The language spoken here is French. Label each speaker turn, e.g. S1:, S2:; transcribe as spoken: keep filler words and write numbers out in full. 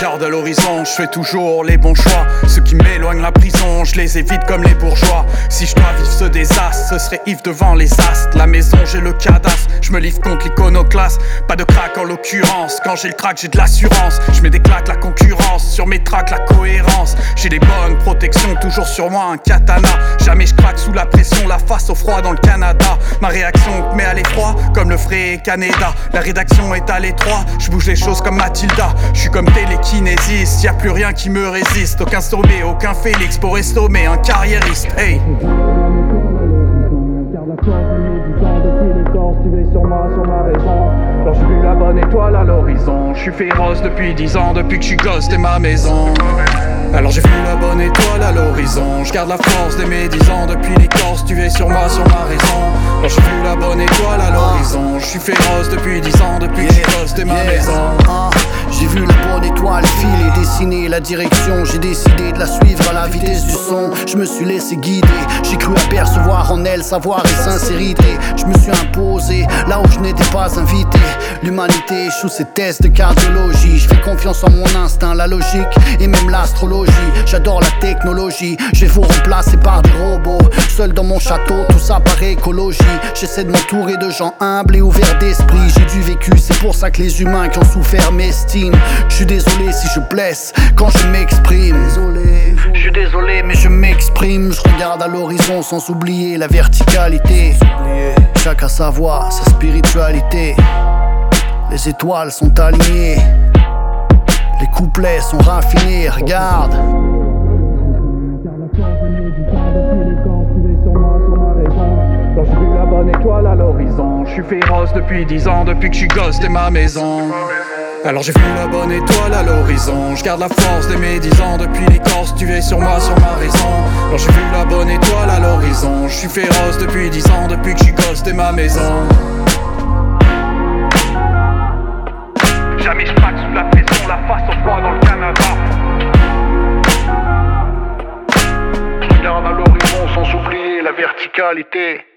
S1: regarde à l'horizon, je fais toujours les bons choix. Ceux qui m'éloignent la prison, je les évite comme les bourgeois. Si je dois vivre ce désastre, ce serait Yves devant les astres. La maison j'ai le cadastre, je me livre contre l'iconoclaste. Pas de crack en l'occurrence, quand j'ai le crack j'ai de l'assurance. Je mets des claques la concurrence, sur mes tracks la cohérence. J'ai des bonnes protections, toujours sur moi un katana. Jamais je craque sous la pression, la face au froid dans le Canada. Ma réaction te met à l'effroi, comme le ferait Canada. La rédaction est à l'étroit, je bouge les choses comme Mathilda. Je suis comme télékinésiste, y a plus rien qui me résiste. Aucun sommet, aucun Félix pour estomper un carriériste. Hey. Tu veilles sur moi, sur ma raison. Alors j'ai vu la bonne étoile à l'horizon. Je suis féroce depuis dix ans, depuis que je suis gosse, t'es ma maison. Alors j'ai vu la bonne étoile à l'horizon. Je garde la force de mes dix ans depuis l'écorce. Tu veilles sur moi, sur ma raison. Alors j'ai vu la bonne étoile à l'horizon. Je suis féroce depuis dix ans, depuis que je suis gosse, t'es ma maison.
S2: J'ai vu la bonne étoile filer, dessiner la direction. J'ai décidé de la suivre à la vitesse du son. Je me suis laissé guider, j'ai cru apercevoir en elle savoir et sincérité. Je me suis imposé là où je n'étais pas invité. L'humanité échoue ses tests de cardiologie. Je fais confiance en mon instinct, la logique et même l'astrologie. J'adore la technologie, je vais vous remplacer par des robots. Seul dans mon château, tout ça par écologie. J'essaie de m'entourer de gens humbles et ouverts d'esprit. J'ai du vécu, c'est pour ça que les humains qui ont souffert m'estiment. Je suis désolé si je blesse quand je m'exprime. Désolé, je suis désolé mais je m'exprime. Je regarde à l'horizon sans oublier la verticalité. Chacun sa voix, sa spiritualité. Les étoiles sont alignées, les couplets sont raffinés, regarde.
S1: Quand j'ai vu la bonne étoile à l'horizon, je suis féroce depuis dix ans, depuis que je suis gosse, t'es ma maison. Alors j'ai vu la bonne étoile à l'horizon. Je garde la force de mes dix ans depuis l'écorce. Tu veilles sur moi, sur ma raison. Alors j'ai vu la bonne étoile à l'horizon. Je suis féroce depuis dix ans, depuis que je suis gosse, t'es ma maison. Jamais je craque sous la pression, la face au froid dans le Canada.
S2: Je regarde à l'horizon sans oublier la verticalité.